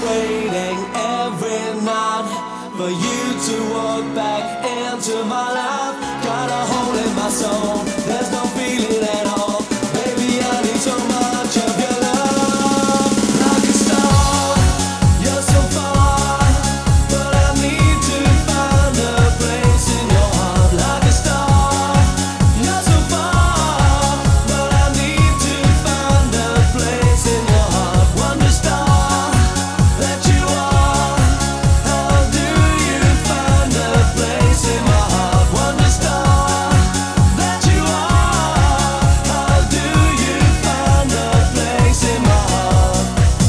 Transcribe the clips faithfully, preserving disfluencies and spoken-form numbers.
waiting every night for you to walk back into my life. Got a hole in my soul, there's no feeling at all. Baby, I need so much of your love. Like a star, you're so far, but I need to find a place in your heart. Like a star, you're so far, but I need to find a place in your heart. Wonder star that you are, how do you find a place in my heart? Wonder star that you are, how do you find a place in my heart?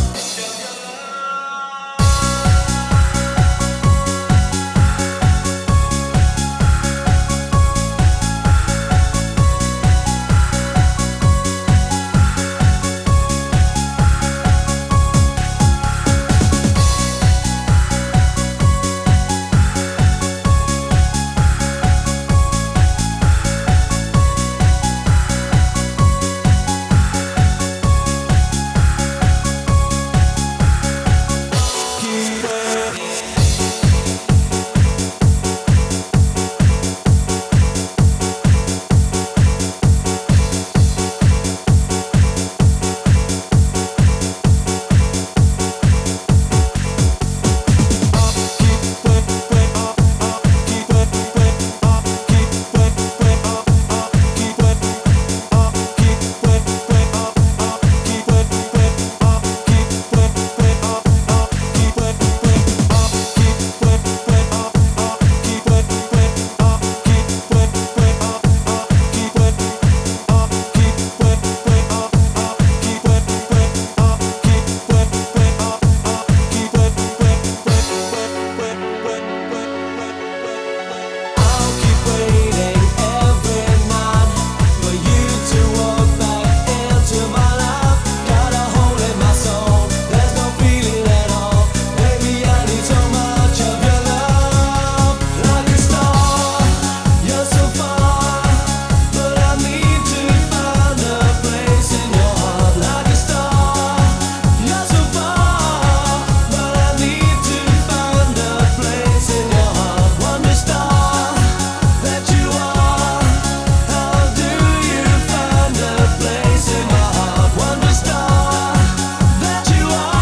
I'll keep waiting every night for you to walk back into my life. Got a hole in my soul, there's no feeling at all. Baby, I need so much of your love. Like a star, you're so far, but I need to find a place in your heart. Like a star, you're so far, but I need to find a place in your heart. Wonder star that you are, how do you find a place in my heart? Wonder star that you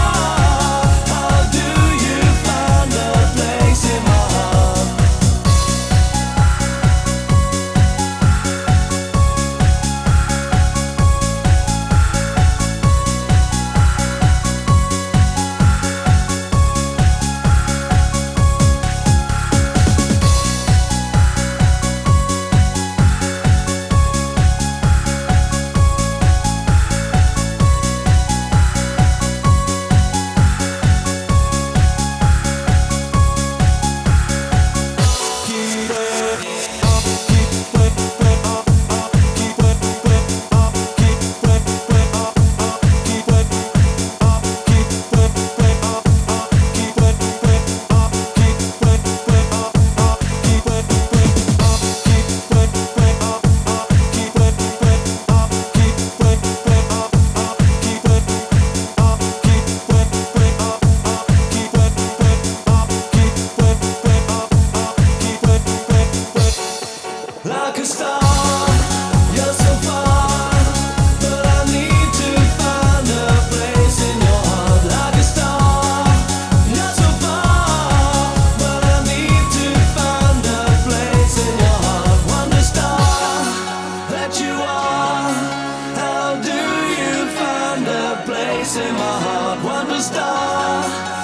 are, how do you find a place in my heart? Like a star, you're so far, but I need to find a place in your heart. Like a star, you're so far, but I need to find a place in your heart. Wonder star that you are, how do you find a place in my heart? Wonder star